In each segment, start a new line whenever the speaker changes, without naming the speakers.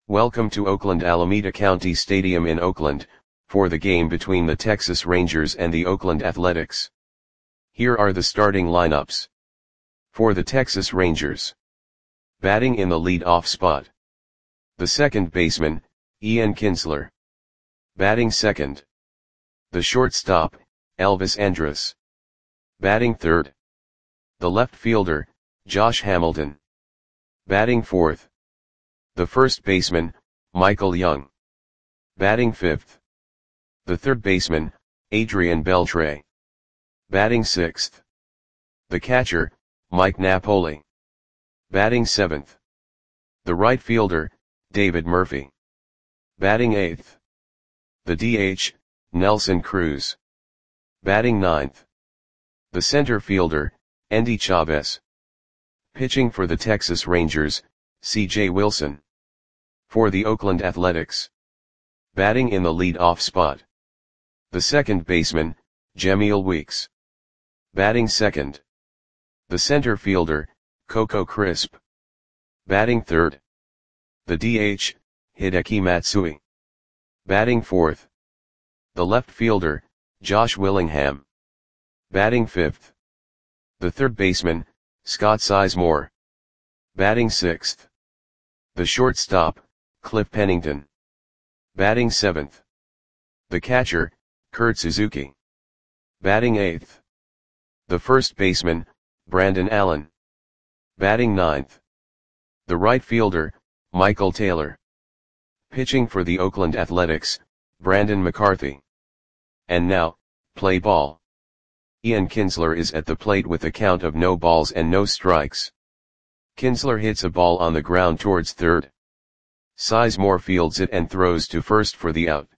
Welcome to Oakland Alameda County Stadium in Oakland, for the game between the Texas Rangers and the Oakland Athletics. Here are the starting lineups. For the Texas Rangers. Batting in the lead-off spot. The second baseman, Ian Kinsler. Batting second. The shortstop, Elvis Andrus. Batting third. The left fielder, Josh Hamilton. Batting fourth. The first baseman, Michael Young. Batting fifth. The third baseman, Adrian Beltre. Batting sixth. The catcher, Mike Napoli. Batting seventh. The right fielder, David Murphy. Batting eighth. The DH, Nelson Cruz. Batting ninth. The center fielder, Endy Chavez. Pitching for the Texas Rangers, C.J. Wilson. For the Oakland Athletics. Batting in the lead-off spot. The second baseman, Jemile Weeks. Batting second. The center fielder, Coco Crisp. Batting third. The DH, Hideki Matsui. Batting fourth. The left fielder, Josh Willingham. Batting fifth. The third baseman, Scott Sizemore. Batting sixth. The shortstop, Cliff Pennington. Batting seventh. The catcher, Kurt Suzuki. Batting eighth. The first baseman, Brandon Allen. Batting ninth. The right fielder, Michael Taylor. Pitching for the Oakland Athletics, Brandon McCarthy. And now, play ball. Ian Kinsler is at the plate with a count of no balls and no strikes. Kinsler hits a ball on the ground towards third. Sizemore fields it and throws to first for the out.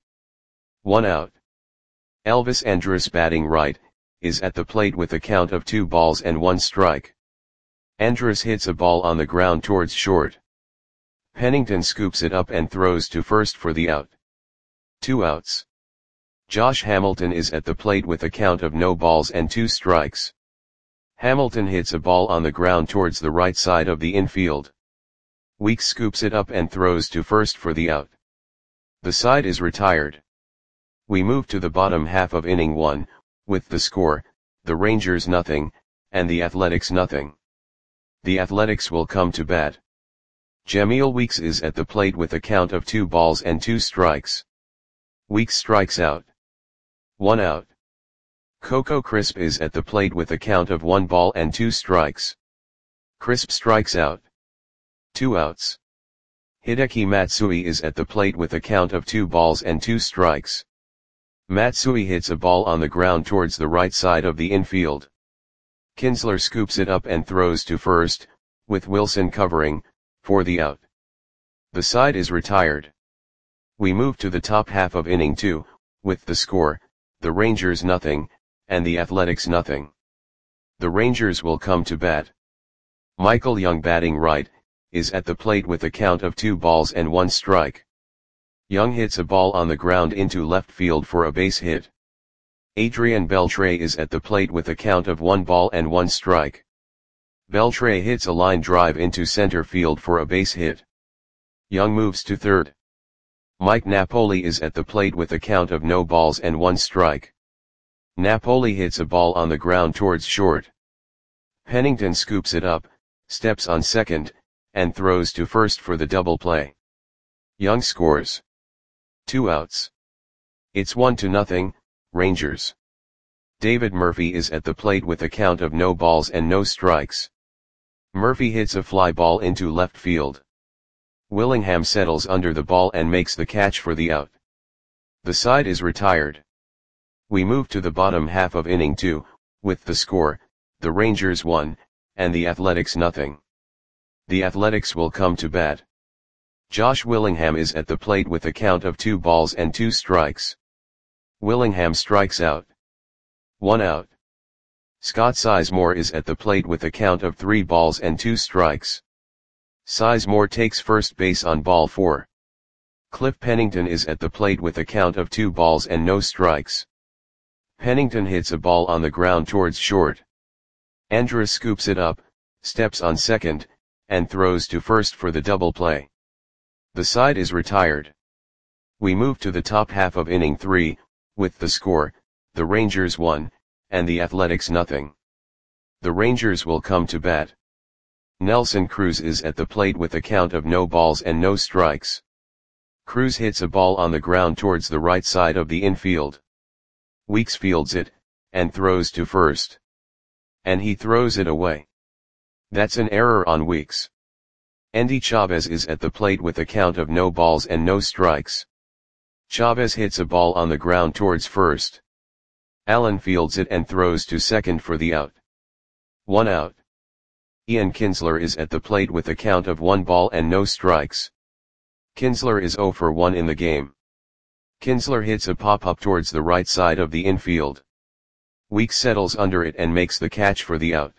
1 out. Elvis Andrus, batting right, is at the plate with a count of 2 balls and 1 strike. Andrus hits a ball on the ground towards short. Pennington scoops it up and throws to first for the out. 2 outs. Josh Hamilton is at the plate with a count of no balls and 2 strikes. Hamilton hits a ball on the ground towards the right side of the infield. Weeks scoops it up and throws to first for the out. The side is retired. We move to the bottom half of inning 1, with the score, the Rangers nothing, and the Athletics nothing. The Athletics will come to bat. Jemile Weeks is at the plate with a count of 2 balls and 2 strikes. Weeks strikes out. 1 out. Coco Crisp is at the plate with a count of 1 ball and 2 strikes. Crisp strikes out. 2 outs. Hideki Matsui is at the plate with a count of 2 balls and 2 strikes. Matsui hits a ball on the ground towards the right side of the infield. Kinsler scoops it up and throws to first, with Wilson covering, for the out. The side is retired. We move to the top half of inning 2, with the score, the Rangers nothing, and the Athletics nothing. The Rangers will come to bat. Michael Young, batting right, is at the plate with a count of 2 balls and 1 strike. Young hits a ball on the ground into left field for a base hit. Adrian Beltre is at the plate with a count of 1 ball and 1 strike. Beltre hits a line drive into center field for a base hit. Young moves to third. Mike Napoli is at the plate with a count of no balls and 1 strike. Napoli hits a ball on the ground towards short. Pennington scoops it up, steps on second, and throws to first for the double play. Young scores. 2 outs. It's 1-0, Rangers. David Murphy is at the plate with a count of no balls and no strikes. Murphy hits a fly ball into left field. Willingham settles under the ball and makes the catch for the out. The side is retired. We move to the bottom half of inning 2, with the score, the Rangers 1, and the Athletics nothing. The Athletics will come to bat. Josh Willingham is at the plate with a count of 2 balls and 2 strikes. Willingham strikes out. 1 out. Scott Sizemore is at the plate with a count of 3 balls and 2 strikes. Sizemore takes first base on ball 4. Cliff Pennington is at the plate with a count of 2 balls and no strikes. Pennington hits a ball on the ground towards short. Andrus scoops it up, steps on second, and throws to first for the double play. The side is retired. We move to the top half of inning 3, with the score, the Rangers 1, and the Athletics nothing. The Rangers will come to bat. Nelson Cruz is at the plate with a count of no balls and no strikes. Cruz hits a ball on the ground towards the right side of the infield. Weeks fields it, and throws to first. And he throws it away. That's an error on Weeks. Endy Chavez is at the plate with a count of no balls and no strikes. Chavez hits a ball on the ground towards first. Allen fields it and throws to second for the out. 1 out. Ian Kinsler is at the plate with a count of 1 ball and no strikes. Kinsler is 0 for 1 in the game. Kinsler hits a pop-up towards the right side of the infield. Weeks settles under it and makes the catch for the out.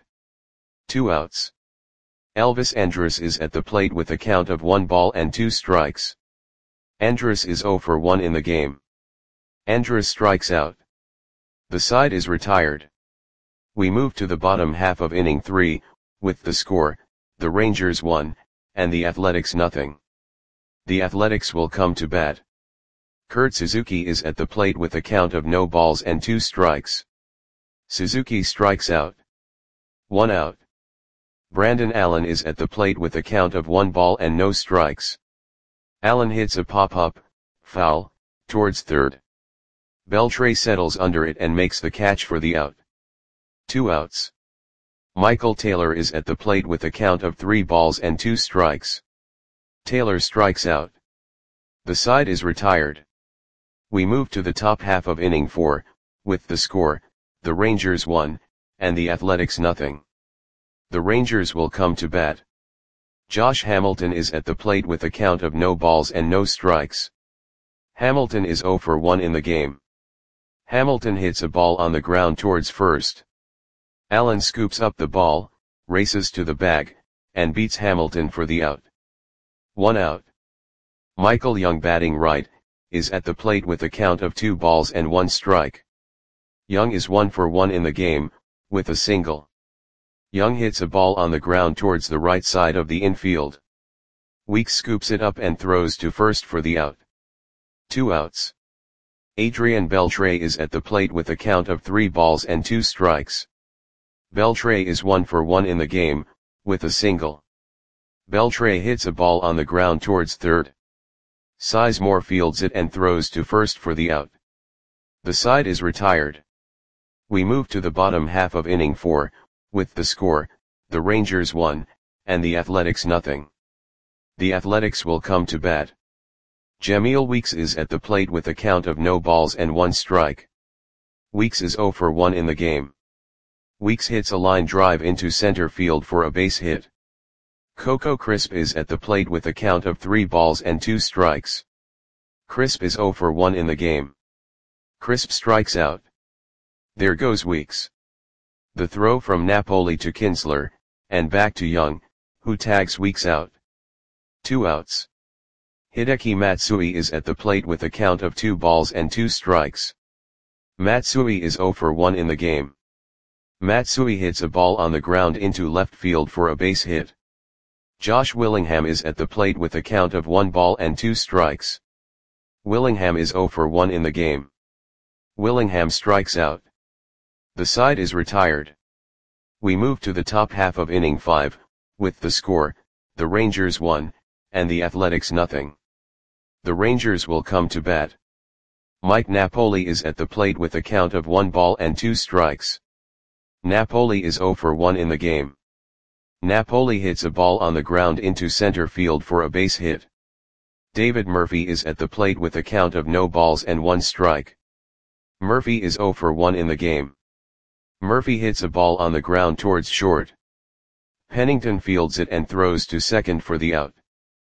2 outs. Elvis Andrus is at the plate with a count of 1 ball and 2 strikes. Andrus is 0 for 1 in the game. Andrus strikes out. The side is retired. We move to the bottom half of inning 3, with the score, the Rangers 1, and the Athletics nothing. The Athletics will come to bat. Kurt Suzuki is at the plate with a count of no balls and 2 strikes. Suzuki strikes out. 1 out. Brandon Allen is at the plate with a count of 1 ball and no strikes. Allen hits a pop-up, foul, towards third. Beltre settles under it and makes the catch for the out. 2 outs. Michael Taylor is at the plate with a count of 3 balls and 2 strikes. Taylor strikes out. The side is retired. We move to the top half of inning 4, with the score, the Rangers 1, and the Athletics nothing. The Rangers will come to bat. Josh Hamilton is at the plate with a count of no balls and no strikes. Hamilton is 0 for 1 in the game. Hamilton hits a ball on the ground towards first. Allen scoops up the ball, races to the bag, and beats Hamilton for the out. 1 out. Michael Young batting right, is at the plate with a count of 2 balls and 1 strike. Young is 1 for 1 in the game, with a single. Young hits a ball on the ground towards the right side of the infield. Weeks scoops it up and throws to first for the out. 2 outs. Adrian Beltre is at the plate with a count of 3 balls and 2 strikes. Beltre is 1 for 1 in the game, with a single. Beltre hits a ball on the ground towards third. Sizemore fields it and throws to first for the out. The side is retired. We move to the bottom half of inning 4, with the score, the Rangers 1, and the Athletics nothing. The Athletics will come to bat. Jamil Weeks is at the plate with a count of no balls and 1 strike. Weeks is 0 for 1 in the game. Weeks hits a line drive into center field for a base hit. Coco Crisp is at the plate with a count of 3 balls and 2 strikes. Crisp is 0 for 1 in the game. Crisp strikes out. There goes Weeks. The throw from Napoli to Kinsler, and back to Young, who tags Weeks out. 2 outs. Hideki Matsui is at the plate with a count of 2 balls and 2 strikes. Matsui is 0 for 1 in the game. Matsui hits a ball on the ground into left field for a base hit. Josh Willingham is at the plate with a count of 1 ball and 2 strikes. Willingham is 0 for 1 in the game. Willingham strikes out. The side is retired. We move to the top half of inning 5, with the score, the Rangers 1, and the Athletics nothing. The Rangers will come to bat. Mike Napoli is at the plate with a count of 1 ball and 2 strikes. Napoli is 0 for 1 in the game. Napoli hits a ball on the ground into center field for a base hit. David Murphy is at the plate with a count of no balls and 1 strike. Murphy is 0 for 1 in the game. Murphy hits a ball on the ground towards short. Pennington fields it and throws to second for the out.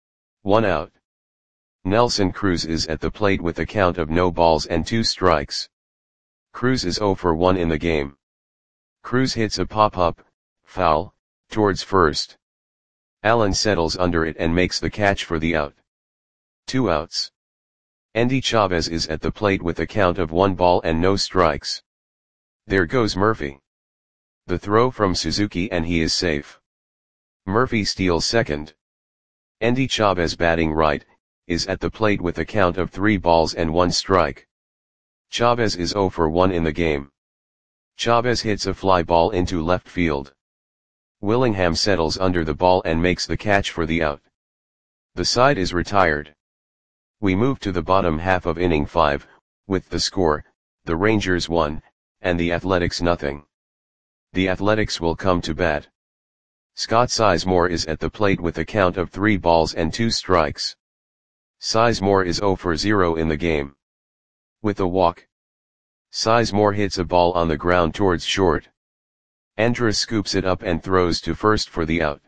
1 out. Nelson Cruz is at the plate with a count of no balls and 2 strikes. Cruz is 0 for 1 in the game. Cruz hits a pop-up, foul, towards first. Allen settles under it and makes the catch for the out. 2 outs. Endy Chavez is at the plate with a count of 1 ball and no strikes. There goes Murphy. The throw from Suzuki and he is safe. Murphy steals second. Endy Chavez batting right, is at the plate with a count of 3 balls and 1 strike. Chavez is 0 for 1 in the game. Chavez hits a fly ball into left field. Willingham settles under the ball and makes the catch for the out. The side is retired. We move to the bottom half of inning 5, with the score, the Rangers 1, and the Athletics 0. The Athletics will come to bat. Scott Sizemore is at the plate with a count of 3 balls and 2 strikes. Sizemore is 0 for 0 in the game. With a walk, Sizemore hits a ball on the ground towards short. Andrus scoops it up and throws to first for the out.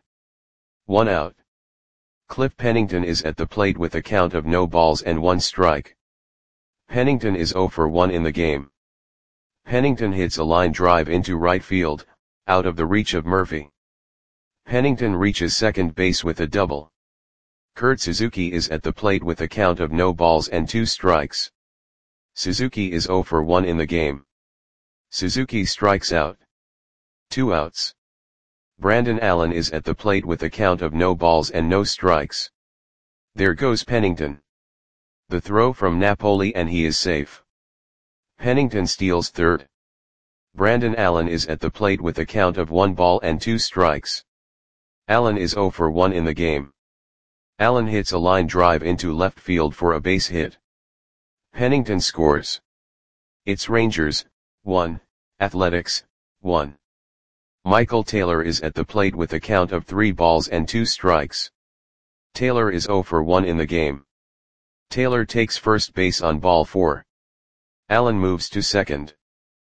1 out. Cliff Pennington is at the plate with a count of no balls and 1 strike. Pennington is 0 for 1 in the game. Pennington hits a line drive into right field, out of the reach of Murphy. Pennington reaches second base with a double. Kurt Suzuki is at the plate with a count of no balls and 2 strikes. Suzuki is 0 for 1 in the game. Suzuki strikes out. 2 outs. Brandon Allen is at the plate with a count of no balls and no strikes. There goes Pennington. The throw from Napoli and he is safe. Pennington steals third. Brandon Allen is at the plate with a count of 1 ball and 2 strikes. Allen is 0 for 1 in the game. Allen hits a line drive into left field for a base hit. Pennington scores. It's Rangers, 1, Athletics, 1. Michael Taylor is at the plate with a count of 3 balls and 2 strikes. Taylor is 0 for 1 in the game. Taylor takes first base on ball 4. Allen moves to second.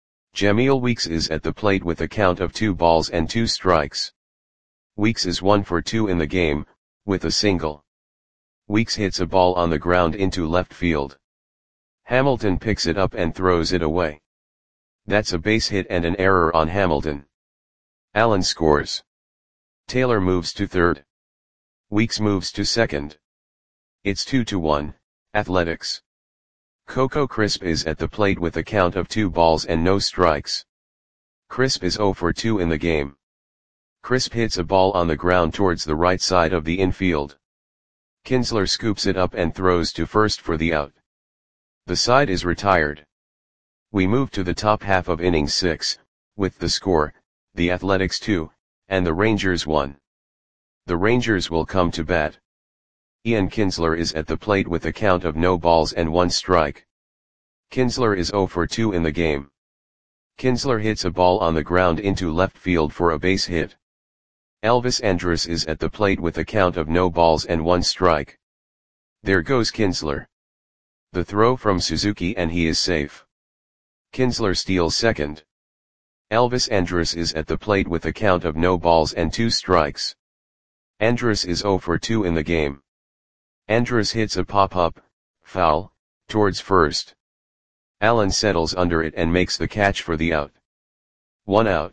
Jamil Weeks is at the plate with a count of 2 balls and 2 strikes. Weeks is 1 for 2 in the game, with a single. Weeks hits a ball on the ground into left field. Hamilton picks it up and throws it away. That's a base hit and an error on Hamilton. Allen scores. Taylor moves to third. Weeks moves to second. It's 2-1, Athletics. Coco Crisp is at the plate with a count of 2 balls and no strikes. Crisp is 0 for 2 in the game. Crisp hits a ball on the ground towards the right side of the infield. Kinsler scoops it up and throws to first for the out. The side is retired. We move to the top half of inning 6, with the score, the Athletics 2, and the Rangers 1. The Rangers will come to bat. Ian Kinsler is at the plate with a count of no balls and 1 strike. Kinsler is 0 for 2 in the game. Kinsler hits a ball on the ground into left field for a base hit. Elvis Andrus is at the plate with a count of no balls and 1 strike. There goes Kinsler. The throw from Suzuki and he is safe. Kinsler steals second. Elvis Andrus is at the plate with a count of no balls and 2 strikes. Andrus is 0 for 2 in the game. Andrus hits a pop-up, foul, towards first. Allen settles under it and makes the catch for the out. 1 out.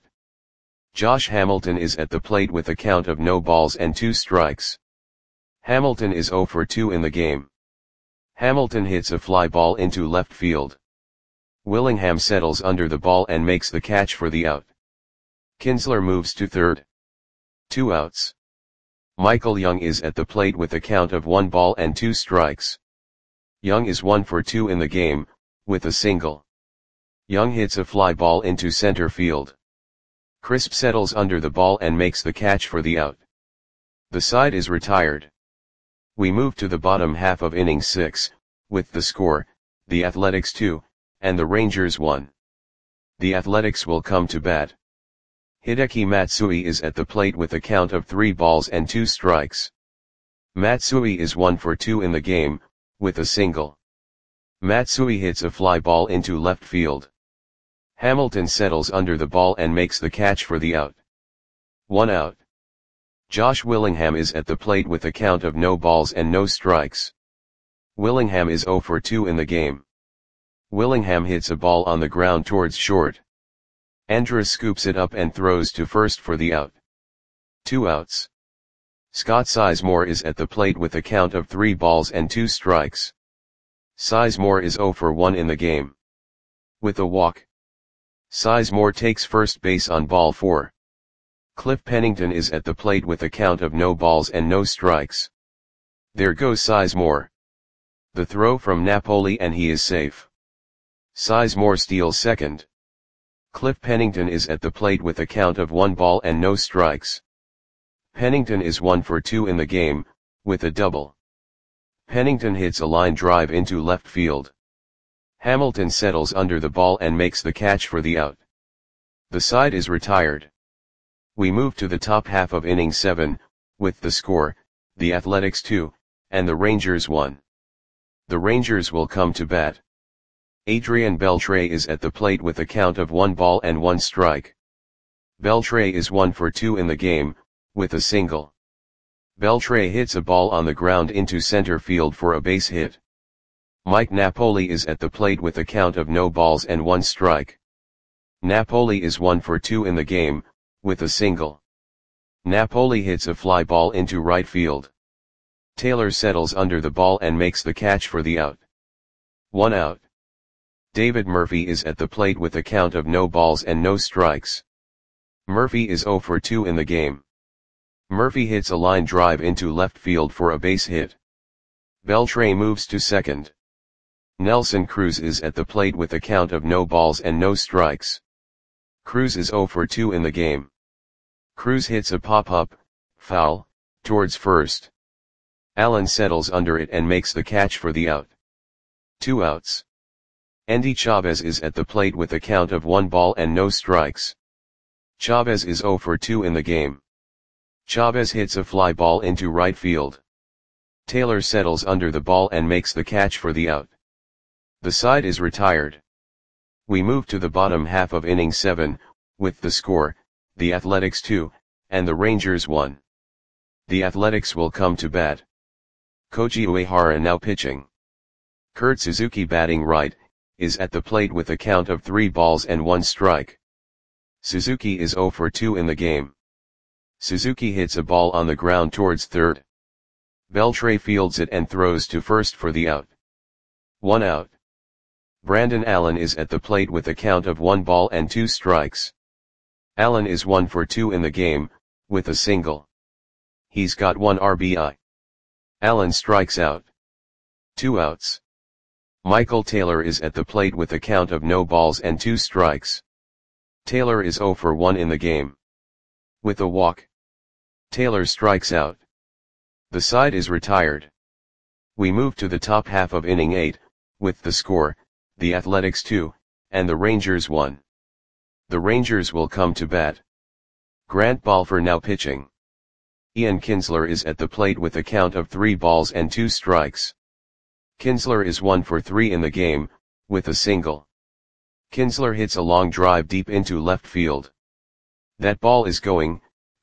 Josh Hamilton is at the plate with a count of no balls and 2 strikes. Hamilton is 0 for 2 in the game. Hamilton hits a fly ball into left field. Willingham settles under the ball and makes the catch for the out. Kinsler moves to third. 2 outs. Michael Young is at the plate with a count of 1 ball and 2 strikes. Young is 1 for 2 in the game, with a single. Young hits a fly ball into center field. Crisp settles under the ball and makes the catch for the out. The side is retired. We move to the bottom half of inning 6, with the score, the Athletics 2, and the Rangers 1. The Athletics will come to bat. Hideki Matsui is at the plate with a count of 3 balls and 2 strikes. Matsui is 1 for 2 in the game, with a single. Matsui hits a fly ball into left field. Hamilton settles under the ball and makes the catch for the out. 1 out. Josh Willingham is at the plate with a count of no balls and no strikes. Willingham is 0 for 2 in the game. Willingham hits a ball on the ground towards short. Andrus scoops it up and throws to first for the out. 2 outs. Scott Sizemore is at the plate with a count of 3 balls and 2 strikes. Sizemore is 0 for 1 in the game. With a walk, Sizemore takes first base on ball 4. Cliff Pennington is at the plate with a count of no balls and no strikes. There goes Sizemore. The throw from Napoli and he is safe. Sizemore steals second. Cliff Pennington is at the plate with a count of 1 ball and no strikes. Pennington is 1 for 2 in the game, with a double. Pennington hits a line drive into left field. Hamilton settles under the ball and makes the catch for the out. The side is retired. We move to the top half of inning 7, with the score, the Athletics 2, and the Rangers 1. The Rangers will come to bat. Adrian Beltre is at the plate with a count of 1 ball and 1 strike. Beltre is 1 for 2 in the game, with a single. Beltre hits a ball on the ground into center field for a base hit. Mike Napoli is at the plate with a count of no balls and 1 strike. Napoli is 1 for 2 in the game, with a single. Napoli hits a fly ball into right field. Taylor settles under the ball and makes the catch for the out. 1 out. David Murphy is at the plate with a count of no balls and no strikes. Murphy is 0 for 2 in the game. Murphy hits a line drive into left field for a base hit. Beltre moves to second. Nelson Cruz is at the plate with a count of no balls and no strikes. Cruz is 0 for 2 in the game. Cruz hits a pop-up, foul, towards first. Allen settles under it and makes the catch for the out. 2 outs. Endy Chavez is at the plate with a count of 1 ball and no strikes. Chavez is 0 for 2 in the game. Chavez hits a fly ball into right field. Taylor settles under the ball and makes the catch for the out. The side is retired. We move to the bottom half of inning 7, with the score, the Athletics 2, and the Rangers 1. The Athletics will come to bat. Koji Uehara now pitching. Kurt Suzuki batting right, is at the plate with a count of 3 balls and 1 strike. Suzuki is 0 for 2 in the game. Suzuki hits a ball on the ground towards third. Beltre fields it and throws to first for the out. 1 out. Brandon Allen is at the plate with a count of 1 ball and 2 strikes. Allen is 1 for 2 in the game, with a single. He's got 1 RBI. Allen strikes out. 2 outs. Michael Taylor is at the plate with a count of no balls and 2 strikes. Taylor is 0 for 1 in the game. With a walk. Taylor strikes out. The side is retired. We move to the top half of inning 8, with the score, the Athletics 2, and the Rangers 1. The Rangers will come to bat. Grant Balfour now pitching. Ian Kinsler is at the plate with a count of 3 balls and 2 strikes. Kinsler is 1 for 3 in the game, with a single. Kinsler hits a long drive deep into left field. That ball is going,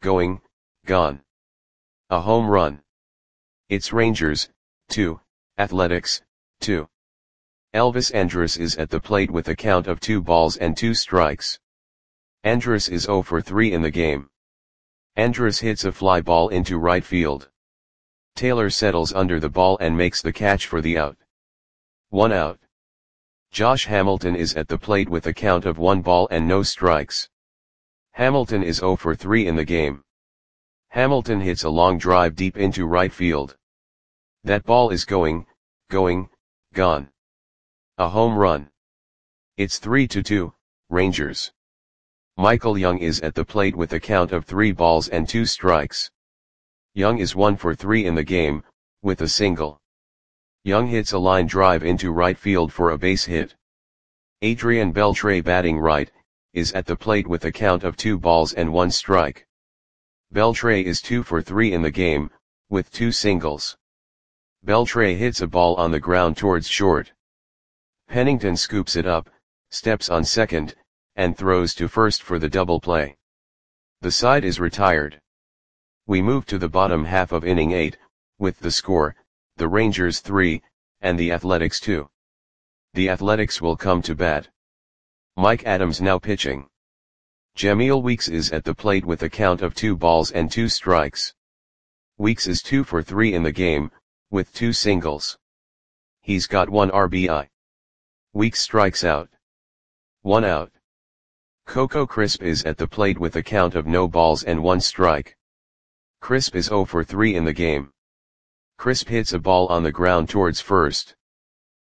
gone. A home run. It's Rangers, 2, Athletics, 2. Elvis Andrus is at the plate with a count of 2 balls and 2 strikes. Andrus is 0 for 3 in the game. Andrus hits a fly ball into right field. Taylor settles under the ball and makes the catch for the out. 1 out. Josh Hamilton is at the plate with a count of 1 ball and no strikes. Hamilton is 0 for 3 in the game. Hamilton hits a long drive deep into right field. That ball is going, gone. A home run. It's 3-2, Rangers. Michael Young is at the plate with a count of 3 balls and 2 strikes. Young is 1 for 3 in the game, with a single. Young hits a line drive into right field for a base hit. Adrian Beltre batting right, is at the plate with a count of 2 balls and 1 strike. Beltre is 2 for 3 in the game, with 2 singles. Beltre hits a ball on the ground towards short. Pennington scoops it up, steps on second, and throws to first for the double play. The side is retired. We move to the bottom half of inning 8, with the score, the Rangers 3, and the Athletics 2. The Athletics will come to bat. Mike Adams now pitching. Jamil Weeks is at the plate with a count of 2 balls and 2 strikes. Weeks is 2 for 3 in the game, with 2 singles. He's got 1 RBI. Weeks strikes out. 1 out. Coco Crisp is at the plate with a count of no balls and 1 strike. Crisp is 0 for 3 in the game. Crisp hits a ball on the ground towards first.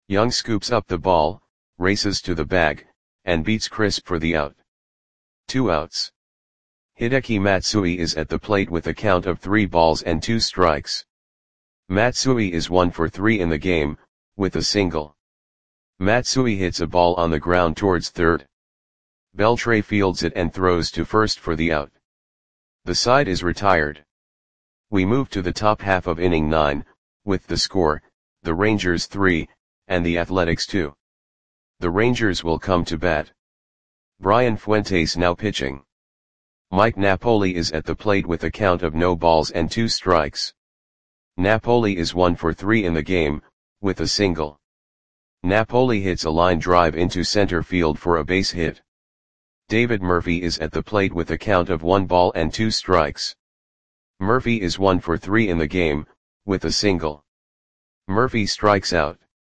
Young scoops up the ball, races to the bag, and beats Crisp for the out. 2 outs. Hideki Matsui is at the plate with a count of 3 balls and 2 strikes. Matsui is 1 for 3 in the game, with a single. Matsui hits a ball on the ground towards third. Beltre fields it and throws to first for the out. The side is retired. We move to the top half of inning 9, with the score, the Rangers 3, and the Athletics 2. The Rangers will come to bat. Brian Fuentes now pitching. Mike Napoli is at the plate with a count of no balls and 2 strikes. Napoli is 1 for 3 in the game, with a single. Napoli hits a line drive into center field for a base hit. David Murphy is at the plate with a count of 1 ball and 2 strikes. Murphy is 1 for 3 in the game, with a single. Murphy strikes out.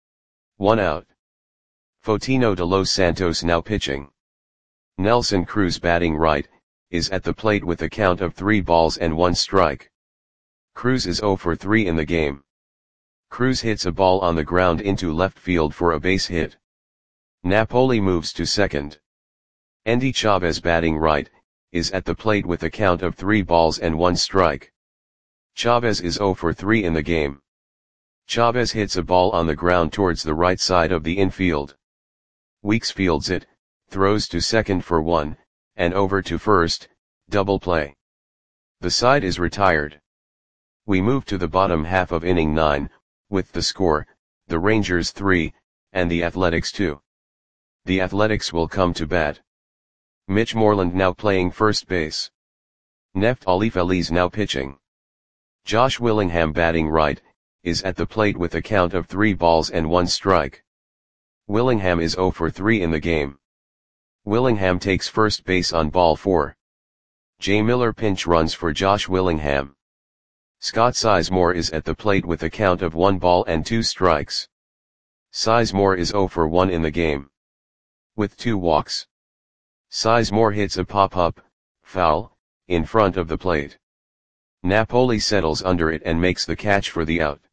1 out. Fotino de Los Santos now pitching. Nelson Cruz batting right, is at the plate with a count of 3 balls and 1 strike. Cruz is 0 for 3 in the game. Cruz hits a ball on the ground into left field for a base hit. Napoli moves to second. Endy Chavez batting right, is at the plate with a count of 3 balls and 1 strike. Chavez is 0 for 3 in the game. Chavez hits a ball on the ground towards the right side of the infield. Weeks fields it, throws to second for 1, and over to first, double play. The side is retired. We move to the bottom half of inning 9, with the score, the Rangers 3, and the Athletics 2. The Athletics will come to bat. Mitch Moreland now playing first base. Neftali Feliz now pitching. Josh Willingham batting right, is at the plate with a count of 3 balls and 1 strike. Willingham is 0 for 3 in the game. Willingham takes first base on ball 4. Jay Miller pinch runs for Josh Willingham. Scott Sizemore is at the plate with a count of 1 ball and 2 strikes. Sizemore is 0 for 1 in the game. With 2 walks. Sizemore hits a pop-up, foul, in front of the plate. Napoli settles under it and makes the catch for the out.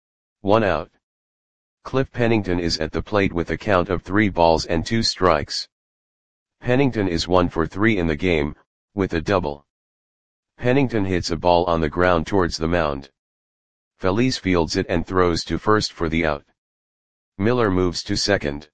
1 out. Cliff Pennington is at the plate with a count of 3 balls and 2 strikes. Pennington is 1 for 3 in the game, with a double. Pennington hits a ball on the ground towards the mound. Feliz fields it and throws to first for the out. Miller moves to second.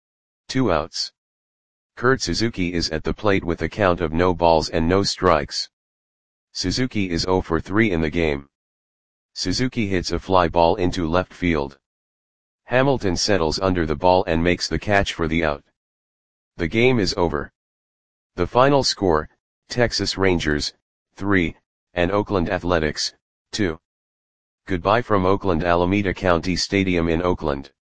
2 outs. Kurt Suzuki is at the plate with a count of no balls and no strikes. Suzuki is 0 for 3 in the game. Suzuki hits a fly ball into left field. Hamilton settles under the ball and makes the catch for the out. The game is over. The final score, Texas Rangers, 3, and Oakland Athletics, 2. Goodbye from Oakland Alameda County Stadium in Oakland.